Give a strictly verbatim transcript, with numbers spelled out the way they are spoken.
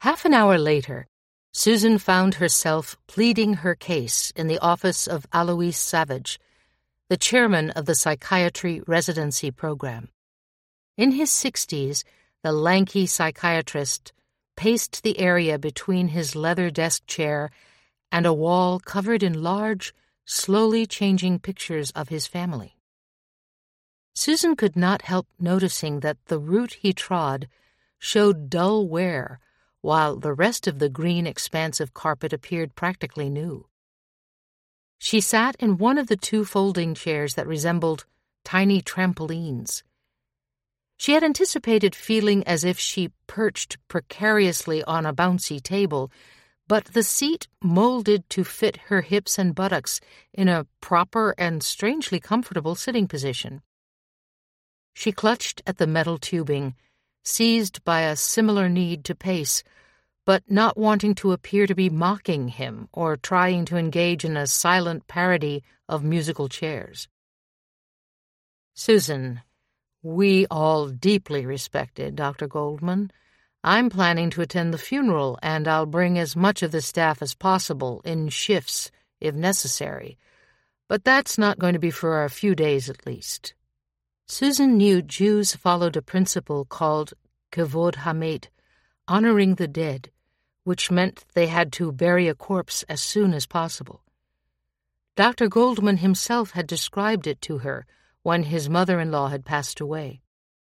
Half an hour later, Susan found herself pleading her case in the office of Alois Savage, the chairman of the psychiatry residency program. In his sixties, the lanky psychiatrist paced the area between his leather desk chair and a wall covered in large, slowly changing pictures of his family. Susan could not help noticing that the route he trod showed dull wear, while the rest of the green expanse of carpet appeared practically new. She sat in one of the two folding chairs that resembled tiny trampolines. She had anticipated feeling as if she perched precariously on a bouncy table, but the seat molded to fit her hips and buttocks in a proper and strangely comfortable sitting position. She clutched at the metal tubing, seized by a similar need to pace, but not wanting to appear to be mocking him or trying to engage in a silent parody of musical chairs. "Susan, we all deeply respected Doctor Goldman. I'm planning to attend the funeral, and I'll bring as much of the staff as possible in shifts, if necessary. But that's not going to be for a few days at least." Susan knew Jews followed a principle called Kavod Hamet, honoring the dead, which meant they had to bury a corpse as soon as possible. Doctor Goldman himself had described it to her when his mother-in-law had passed away.